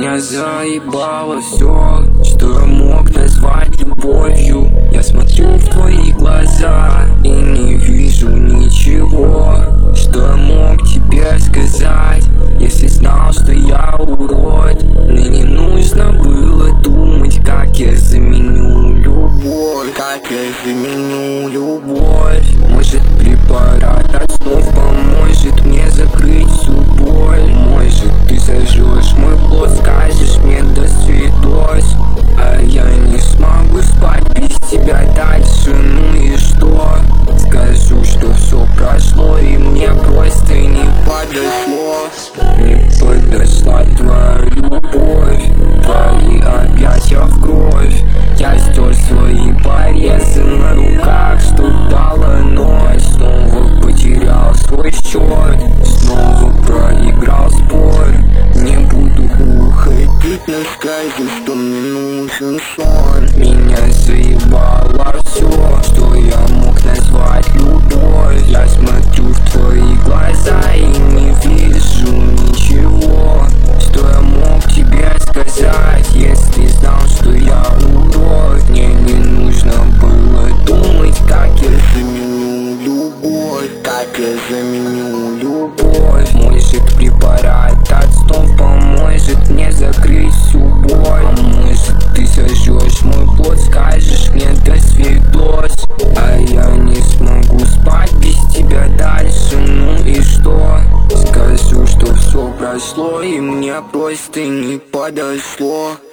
Меня заебало все, что я мог назвать любовью. Я смотрю в твои глаза и не вижу ничего, что я мог тебе сказать, если знал, что я урод. Мне не нужно было думать, как я заменю любовь. Как я заменю любовь? Может, препарат от снов поможет мне закрыть всю боль. Может, ты сожжешь мой плод, скажешь мне до свидос, а я не смогу спать без тебя дальше. Ну и что? Скажу, что все прошло и мне просто не подошло. Не подошла твоя любовь, твои объятия в кровь. Я стер свои порезы на руках, что дала ночь. Снова потерял свой счет, снова проиграл спор. Не буду уходить, но скажу, что мне нужен сон. Меня заебало все, что я мог назвать любовь. Я смотрю в твои глаза и не вижу ничего, что я мог тебе сказать, если знал, что я урод. Мне не нужно было думать, как я заменю любовь. Как я заменю любовь? Может, препарат от снов поможет мне закрыть всю боль. А может, ты сожжешь мой плод, скажешь мне до свидос, а я не смогу спать без тебя дальше. Ну и что? Скажу, что все прошло и мне просто не подошло.